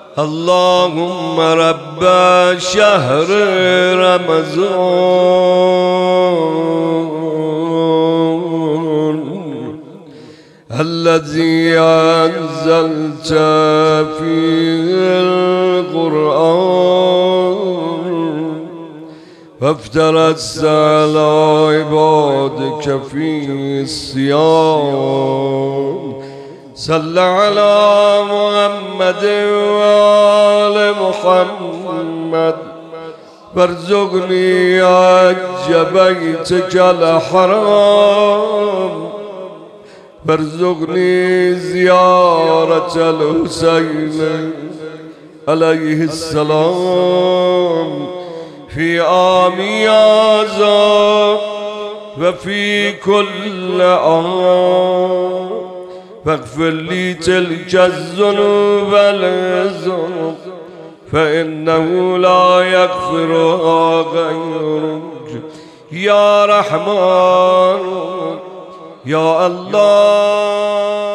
اللهم رب شهر رمضان الذي أنزلت فيه القرآن وافترضت على عبادك فيه الصيام صل على محمد وآل محمد وارزقني حج بيتك الحرام وارزقني زيارة الحسين عليه السلام في عام هذا وفي كل عام فاغفر لي تلك الذنوب والذنوب فإنه لا يغفرها غيرك يا رحمن يا الله.